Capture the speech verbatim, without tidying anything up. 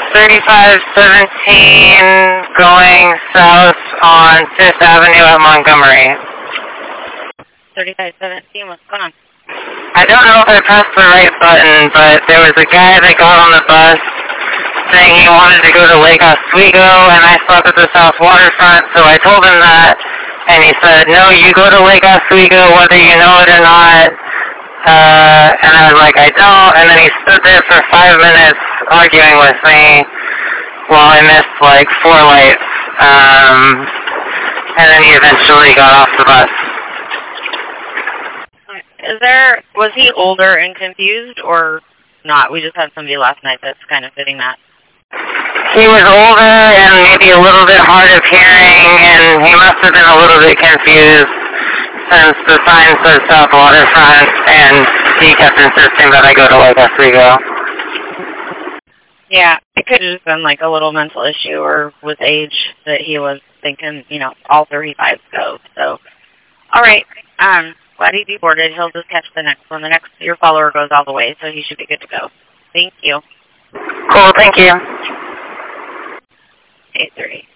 thirty-five seventeen going south on Fifth Avenue at Montgomery. thirty-five seventeen, what's going on? I don't know if I pressed the right button, but there was a guy that got on the bus saying he wanted to go to Lake Oswego, and I slept at the South Waterfront, so I told him that, and he said, no, you go to Lake Oswego whether you know it or not. Uh, and I was like, I don't, and then he stood there for five minutes arguing with me while I missed like four lights, um, and then he eventually got off the bus. Is there, was he older and confused or not? We just had somebody last night that's kind of fitting that. He was older and maybe a little bit hard of hearing, and he must have been a little bit confused since the sign says South Waterfront, and he kept insisting that I go to Lake Oswego. Yeah, it could have just been like a little mental issue or with age that he was thinking, you know, all thirty-fives go. So, all right. Um, glad he deboarded. He'll just catch the next one. The next, your follower goes all the way, so he should be good to go. Thank you. Cool, thank you. eight thirty.